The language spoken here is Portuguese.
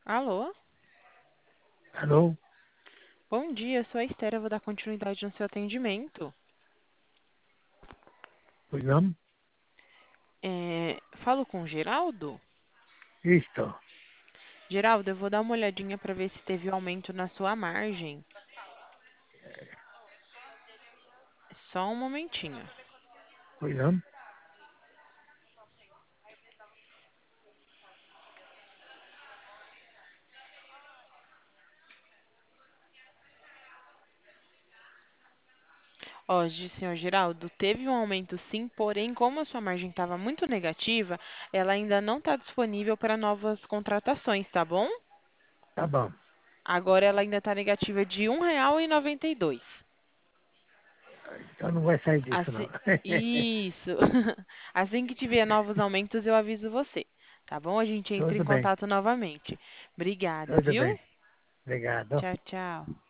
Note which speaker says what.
Speaker 1: Alô?
Speaker 2: Alô?
Speaker 1: Bom dia, eu sou a Esther, eu vou dar continuidade no seu atendimento.
Speaker 2: Pois não?
Speaker 1: Falo com o Geraldo?
Speaker 2: Isto.
Speaker 1: Geraldo, eu vou dar uma olhadinha para ver se teve aumento na sua margem. Só um momentinho.
Speaker 2: Pois não?
Speaker 1: Ó, senhor Geraldo, teve um aumento sim, porém, como a sua margem estava muito negativa, ela ainda não está disponível para novas contratações, tá bom?
Speaker 2: Tá bom.
Speaker 1: Agora ela ainda está negativa de R$ 1,92.
Speaker 2: Então não vai sair disso, não.
Speaker 1: Assim, isso. Assim que tiver novos aumentos, eu aviso você. Tá bom? A gente entra em
Speaker 2: Tudo bem.
Speaker 1: contato novamente. Obrigada,
Speaker 2: Tudo
Speaker 1: viu?
Speaker 2: bem. Obrigado.
Speaker 1: Tchau, tchau.